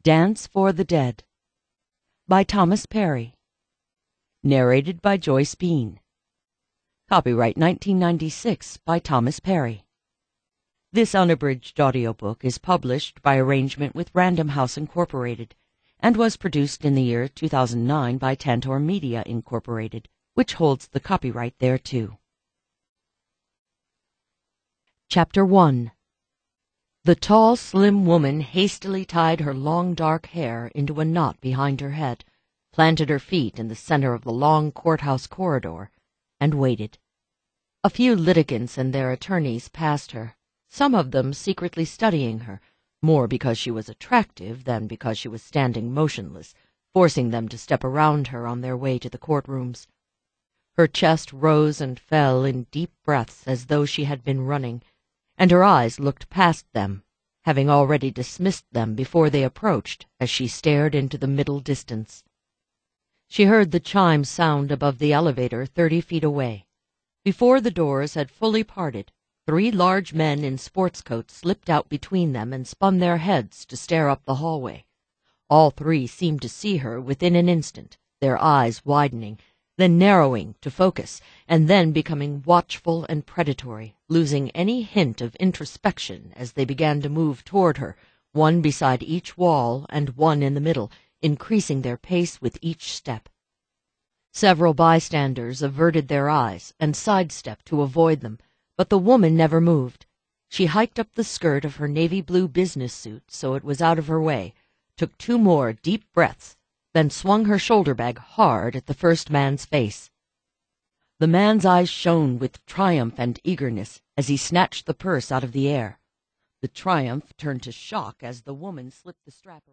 Dance for the Dead by Thomas Perry. Narrated by Joyce Bean. Copyright 1996 by Thomas Perry. This unabridged audiobook is published by arrangement with Random House Incorporated and was produced in the year 2009 by Tantor Media Incorporated, which holds the copyright thereto. Chapter 1. The tall, slim woman hastily tied her long, dark hair into a knot behind her head, planted her feet in the center of the long courthouse corridor, and waited. A few litigants and their attorneys passed her, some of them secretly studying her, more because she was attractive than because she was standing motionless, forcing them to step around her on their way to the courtrooms. Her chest rose and fell in deep breaths as though she had been running, and her eyes looked past them, having already dismissed them before they approached, as she stared into the middle distance. She heard the chimes sound above the elevator 30 feet away. Before the doors had fully parted, 3 large men in sports coats slipped out between them and spun their heads to stare up the hallway. All 3 seemed to see her within an instant, their eyes widening, then narrowing to focus, and then becoming watchful and predatory, losing any hint of introspection as they began to move toward her, one beside each wall and one in the middle, increasing their pace with each step. Several bystanders averted their eyes and sidestepped to avoid them, but the woman never moved. She hiked up the skirt of her navy blue business suit so it was out of her way, took 2 more deep breaths, then swung her shoulder bag hard at the first man's face. The man's eyes shone with triumph and eagerness as he snatched the purse out of the air. The triumph turned to shock as the woman slipped the strap around.